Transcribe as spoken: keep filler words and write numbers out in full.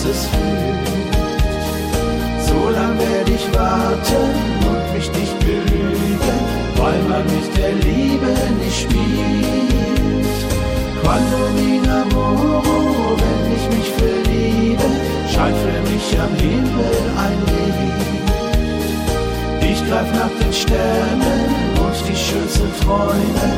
es fühlt. So lang werde ich warten und mich nicht belügen, weil man mit der Liebe nicht spielt. Quando mi innamoro, wenn ich mich verliebe, scheint für mich am Himmel ein Licht. Ich greif nach den Sternen und die schönsten Träume